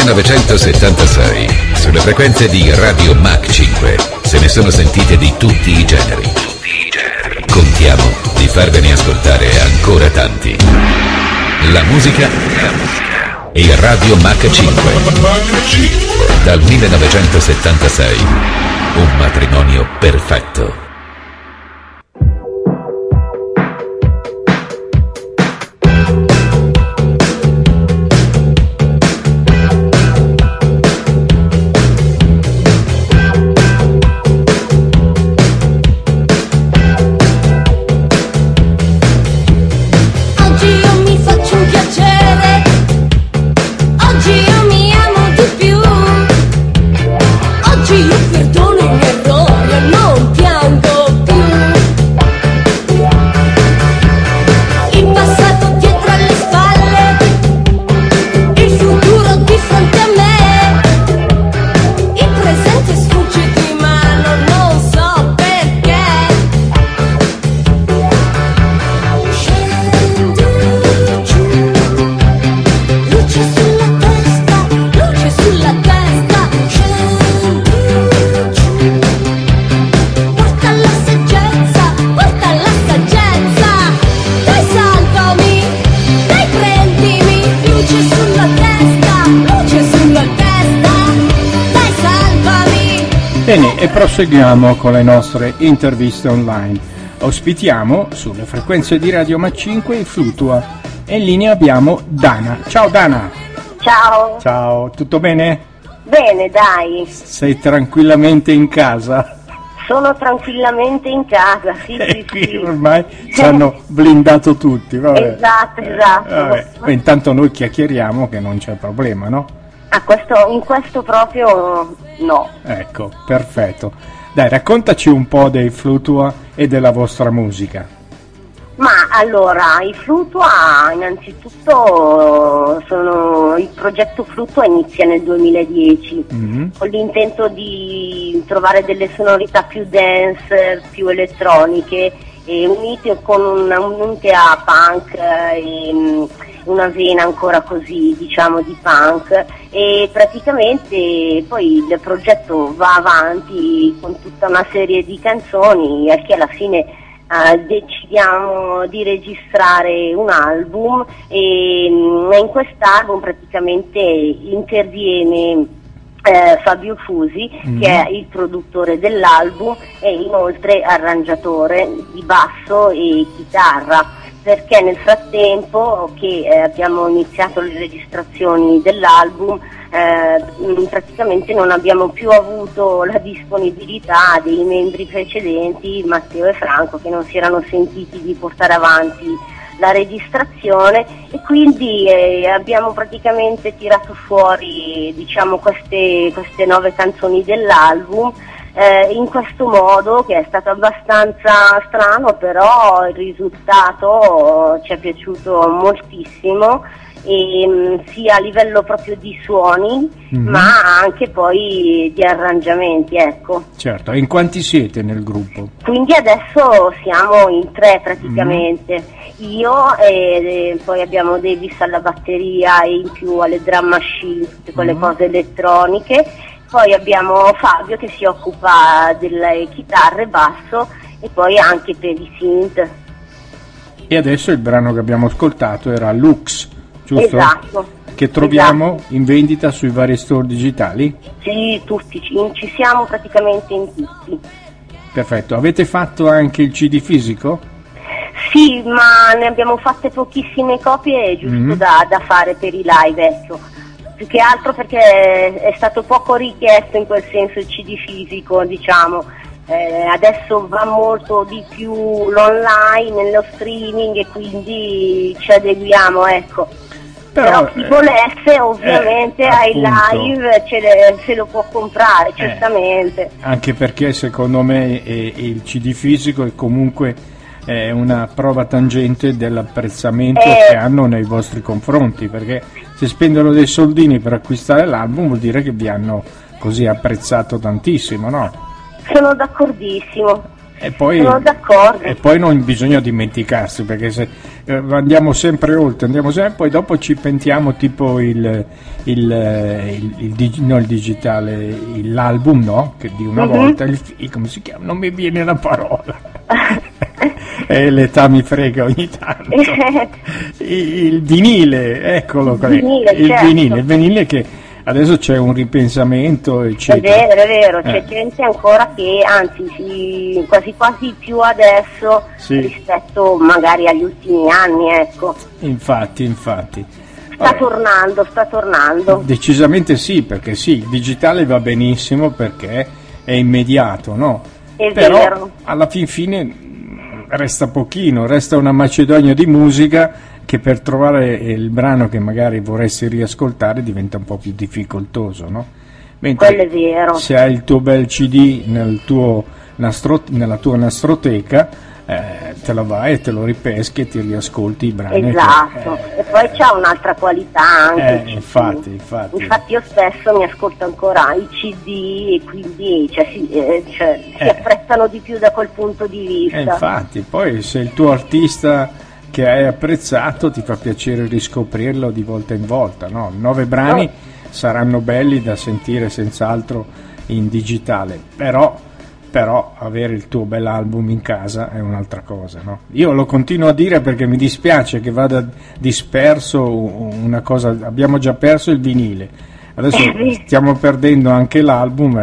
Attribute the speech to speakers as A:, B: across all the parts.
A: 1976, sulle frequenze di Radio Mach 5, se ne sono sentite di tutti i generi. Contiamo di farvene ascoltare ancora tanti. La musica e Radio Mach 5. Dal 1976, un matrimonio perfetto.
B: Bene, e proseguiamo con le nostre interviste online. Ospitiamo sulle frequenze di Radio Mach 5 il Flutua e in linea abbiamo Dana. Ciao Dana!
C: Ciao!
B: Ciao, tutto bene?
C: Bene, dai!
B: Sei tranquillamente in casa?
C: Sono tranquillamente in casa, sì,
B: E qui
C: sì.
B: ormai ci hanno blindato tutti, vabbè.
C: Esatto.
B: Vabbè. Intanto noi chiacchieriamo che non c'è problema, no?
C: In questo proprio no.
B: Ecco, perfetto. Dai, raccontaci un po' dei Flutua e della vostra musica.
C: Ma allora, i Flutua innanzitutto il progetto Flutua inizia nel 2010 con l'intento di trovare delle sonorità più dance, più elettroniche e unite con un'unte a punk e una vena ancora così, diciamo, di punk, e praticamente poi il progetto va avanti con tutta una serie di canzoni, al che alla fine decidiamo di registrare un album e in quest'album praticamente interviene Fabio Fusi, che è il produttore dell'album e inoltre arrangiatore di basso e chitarra, perché nel frattempo che abbiamo iniziato le registrazioni dell'album praticamente non abbiamo più avuto la disponibilità dei membri precedenti, Matteo e Franco, che non si erano sentiti di portare avanti la registrazione, e quindi abbiamo praticamente tirato fuori, diciamo, queste 9 canzoni dell'album in questo modo, che è stato abbastanza strano, però il risultato ci è piaciuto moltissimo, e sia a livello proprio di suoni ma anche poi di arrangiamenti, ecco.
B: Certo, e in quanti siete nel gruppo?
C: Quindi adesso siamo in 3 praticamente, io e poi abbiamo Davis alla batteria e in più alle drum machine, tutte quelle cose elettroniche, poi abbiamo Fabio che si occupa delle chitarre, basso e poi anche per i synth.
B: E adesso il brano che abbiamo ascoltato era Lux, giusto?
C: Esatto.
B: Che troviamo in vendita sui vari store digitali?
C: Sì, tutti, ci siamo praticamente in tutti.
B: Perfetto, avete fatto anche il CD fisico?
C: Sì, ma ne abbiamo fatte pochissime copie, giusto da fare per i live, ecco. Più che altro perché è stato poco richiesto in quel senso il CD fisico, diciamo. Adesso va molto di più l'online, nello streaming, e quindi ci adeguiamo, ecco. Però chi volesse ovviamente ai live se lo può comprare, certamente.
B: Anche perché secondo me il CD fisico è comunque una prova tangente dell'apprezzamento che hanno nei vostri confronti, perché se spendono dei soldini per acquistare l'album vuol dire che vi hanno così apprezzato tantissimo, no?
C: Sono d'accordissimo. Sono d'accordo.
B: E poi non bisogna dimenticarsi, perché se andiamo sempre oltre, poi dopo ci pentiamo, tipo l'album, no? Che di una volta, come si chiama? Non mi viene la parola. L'età mi frega ogni tanto. Il vinile, eccolo qua. Il vinile che adesso c'è un ripensamento, eccetera.
C: È vero, c'è gente ancora che, anzi, quasi quasi più adesso rispetto magari agli ultimi anni, ecco.
B: Infatti.
C: Sta tornando.
B: Decisamente sì, perché il digitale va benissimo perché è immediato, no? Però
C: vero.
B: Alla fine resta pochino, resta una macedonia di musica che per trovare il brano che magari vorresti riascoltare diventa un po' più difficoltoso, no? Mentre
C: quello è vero.
B: Se hai il tuo bel CD nella tua nastroteca, te la vai e te lo ripeschi e ti riascolti i brani.
C: Esatto, e poi c'ha un'altra qualità anche.
B: Infatti
C: io spesso mi ascolto ancora i CD e quindi si apprezzano di più da quel punto di vista.
B: Infatti, poi se il tuo artista che hai apprezzato ti fa piacere riscoprirlo di volta in volta, no? 9 brani saranno belli da sentire senz'altro in digitale, però avere il tuo bell'album in casa è un'altra cosa, no? Io lo continuo a dire perché mi dispiace che vada disperso una cosa, abbiamo già perso il vinile, adesso stiamo perdendo anche l'album,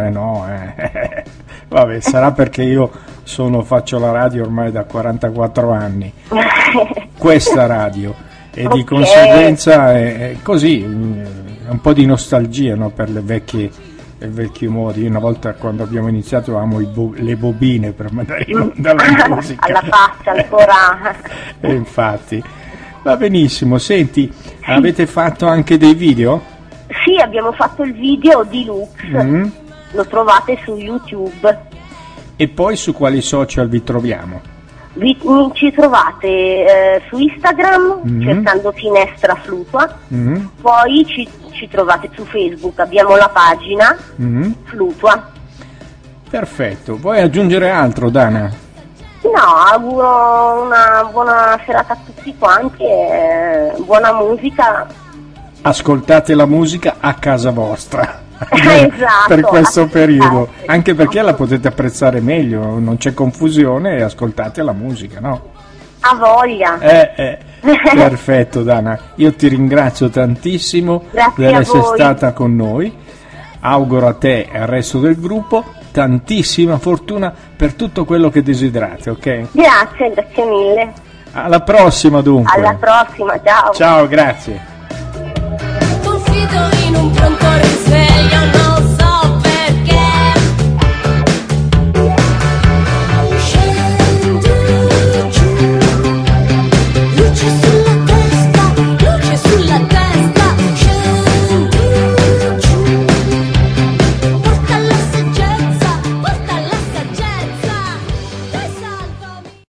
B: vabbè, sarà perché io faccio la radio ormai da 44 anni, questa radio, e di conseguenza è così, è un po' di nostalgia, no, per le vecchie modi. Io una volta, quando abbiamo iniziato, avevamo le bobine per mandare in onda la musica
C: alla faccia ancora.
B: E infatti va benissimo. Senti, avete fatto anche dei video?
C: Sì, abbiamo fatto il video di Lux, lo trovate su YouTube.
B: E poi su quali social vi troviamo?
C: Ci trovate su Instagram cercando Finestra Flutua, poi ci trovate su Facebook, abbiamo la pagina Flutua.
B: Perfetto, vuoi aggiungere altro, Dana?
C: No, auguro una buona serata a tutti quanti e buona musica.
B: Ascoltate la musica a casa vostra.
C: Esatto,
B: per questo periodo, anche perché la potete apprezzare meglio, non c'è confusione e ascoltate la musica, no?
C: A voglia.
B: Perfetto, Dana, io ti ringrazio tantissimo per essere stata con noi, auguro a te e al resto del gruppo tantissima fortuna per tutto quello che desiderate, ok?
C: Grazie mille.
B: Alla prossima, dunque.
C: Alla prossima, ciao.
B: Ciao, grazie.
D: Confido in un pronto risveglio.